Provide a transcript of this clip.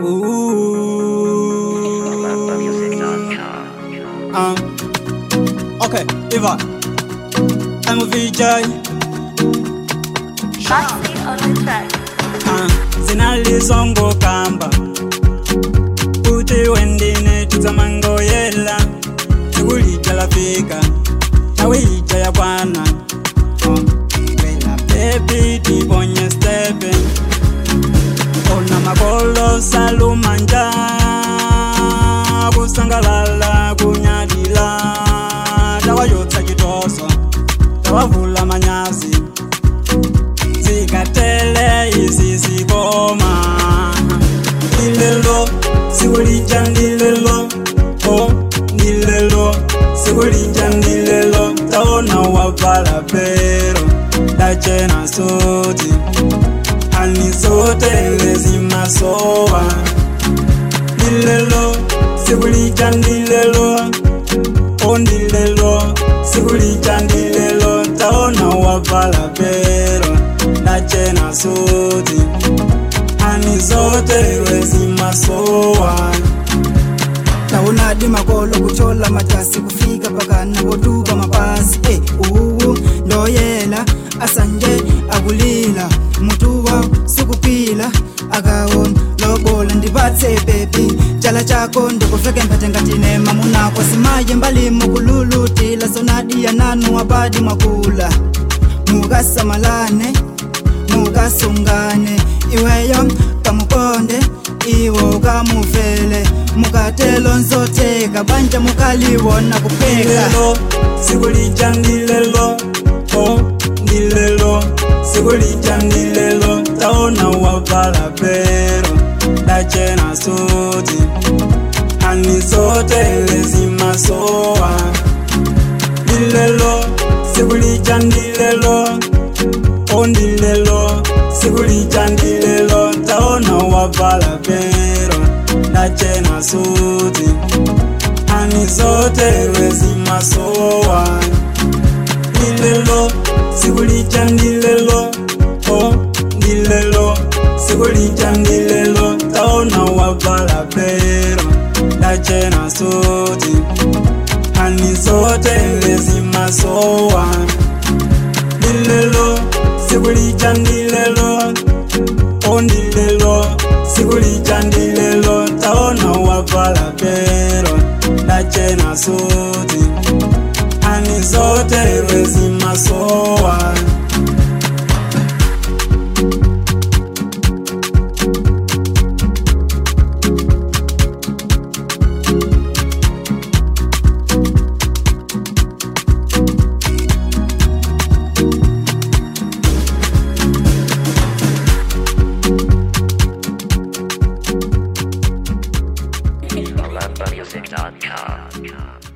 Okay, Eva, I'm a VJ. Maxi on the track. Zinalizongo kamba Uti wendine tuzamango yela Sigulija la fika Tawija ya bwana Wela baby tibonye stepe Ona makolo salumanja Kusangalala kunyadila Tawayotsa kitoso Tawavula manyazi Zikatele izizikoma Nilelo, sigulija nilelo Oh, nilelo, sigulija nilelo Taona wavala pero Dachena soti Anisote lezima soa Nilelo, sigulija nilelo Oh, nilelo, sigulija nilelo Taona wavala pero Dachena soti Anisote lezima soa Taona di makolo kuchola matasi kufika paka nabotuka mapasi ndoyela asanje agulila mutuwa sikupila agawon lobola ndibatse baby chala chako ndikufeke mpate ngatine mamuna kwa simaye mbali mukululutila sonadi ya nanu wabadi mwakula mugasamalane mugasungane iweyo kamukonde iwo kamufele mukatelo nzoteka banja mukaliwona kupeka Nilelo, sigulija nilelo Oh, nilelo, sigulija nilelo Taona wavala pero Dachena soti Anisote lezima soa Nilelo, sigulija nilelo Oh, nilelo, sigulija nilelo Taona wavala pero Dachena soti Anisote lezima soa Nilelo, sigulija nilelo Oh, nilelo, sigulija nilelo Taona wavala pero Dachena soti Anisote lezima soa Nilelo, sigulija nilelo Oh, nilelo, sigulija nilelo Taona wavala pero Dachena soti Anisote lezima soa Music.com